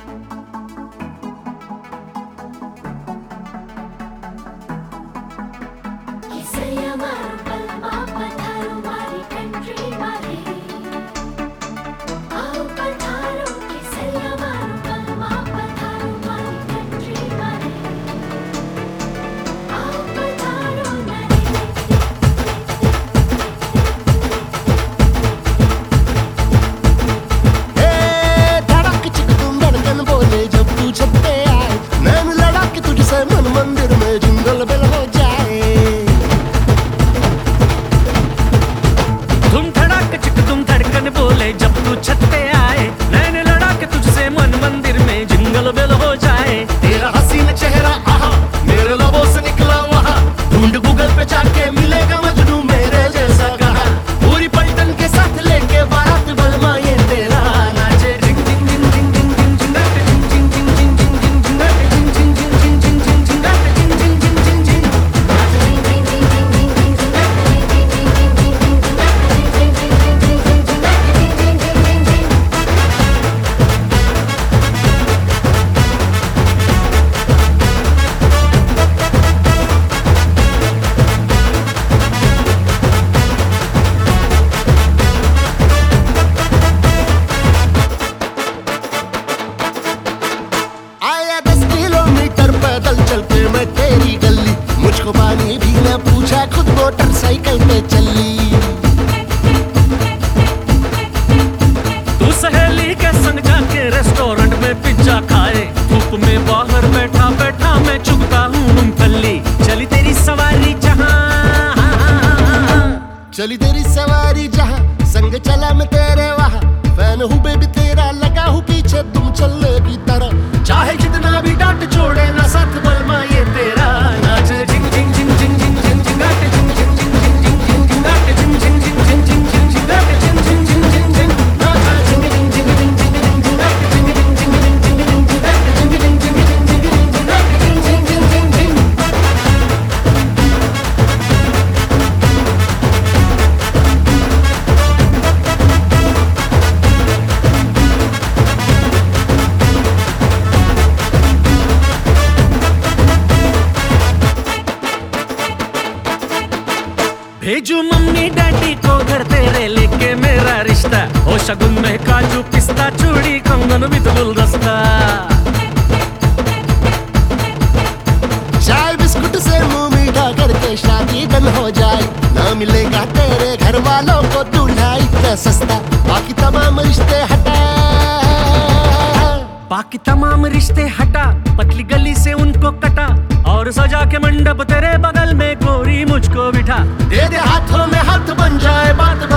मुझको पानी भी न पूछा, खुद मोटरसाइकिल पे चली। तू सहेली के संग जाके रेस्टोरेंट में पिज्जा खाए, धूप में बाहर बैठा बैठा मैं चुगता हूँ मूंगफली। चली तेरी सवारी जहाँ, चली तेरी सवारी जहाँ, संग चला मैं तेरे वहाँ। फैन हूँ बेबी तेरा, लगा हूँ पीछे तुम चले की तरह। चाहे कितना भी डांट छोड़े ना साथ बलमा ये तेरा। नाच जिंग जिंग जिंग जिंग जिंग जिंग जिंग गाटे जिंग जिंग जिंग जिंग जिंग जिंग जिंग गाटे जिंग जिंग जिंग जिंग जिंग जिंग जिंग गाटे जिंग जिंग जिंग जिंग जिंग नाच जिंग जिंग जिंग जिंग जिंग जिंग जिंग गाटे जिंग जिंग जिंग जिंग जिंग जिंग जिंग गाटे जिंग जिंग जिंग जिंग जिंग जिंग गाटे जिंग जिंग जिंग जिंग जिंग। भेजू मम्मी डैडी को घर तेरे लेके मेरा रिश्ता। ओ शगुन में काजू पिस्ता चूड़ी कंगन विद गुलदस्ता। चाय बिस्कुट से मुंह मीठा करके शादी डन हो जाए। ना मिलेगा तेरे घर वालों को दूल्हा इतना सस्ता। बाकी तमाम रिश्ते हटा, बाकी तमाम रिश्ते हटा। पतली गली से उनको कटा और सजा के मंडप तेरे बगल में गोरी मुझको बिठा। दे दे हाथों में हाथ बन जाए बात